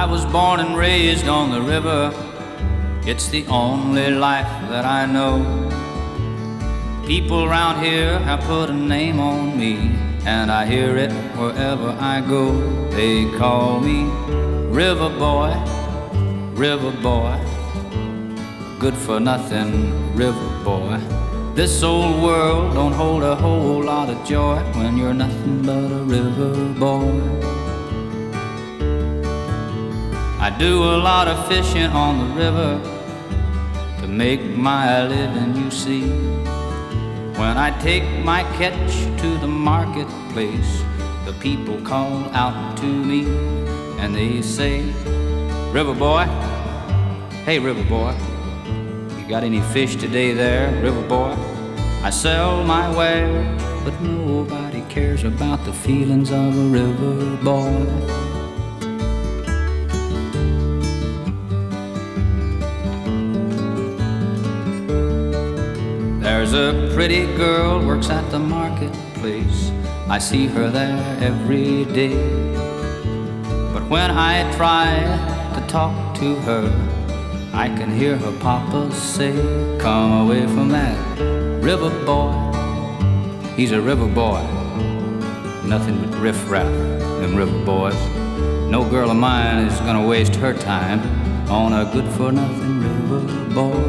was born and raised on the river. It's the only life that I know. People around here have put a name on me, and I hear it wherever I go. They call me River Boy, River Boy, good for nothing River Boy. This old world don't hold a whole lot of joy when you're nothing but a river boy. I do a lot of fishing on the river to make my living, you see. When I take my catch to the marketplace, the people call out to me and they say, River Boy, hey River Boy, you got any fish today there, River Boy? I sell my wares, but nobody cares about the feelings of a river boy. There's a pretty girl works at the marketplace. I see her there every day. But when I try to talk to her, I can hear her papa say, come away from that river boy. He's a river boy, nothing but riff-raff, them river boys. No girl of mine is gonna waste her time on a good-for-nothing river boy.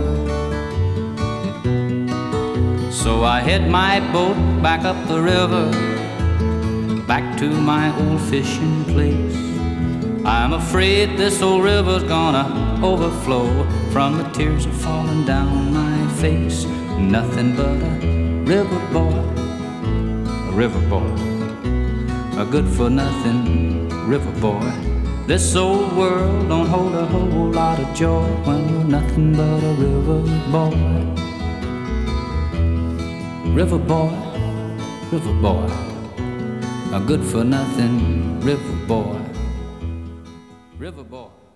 So I head my boat back up the river, back to my old fishing place. I'm afraid this old river's gonna overflow from the tears that are falling down my face. Nothing but a river boy, a river boy, a good-for-nothing river boy. This old world don't hold a whole lot of joy when you're nothing but a river boy. River boy, river boy, a good-for-nothing river boy, river boy.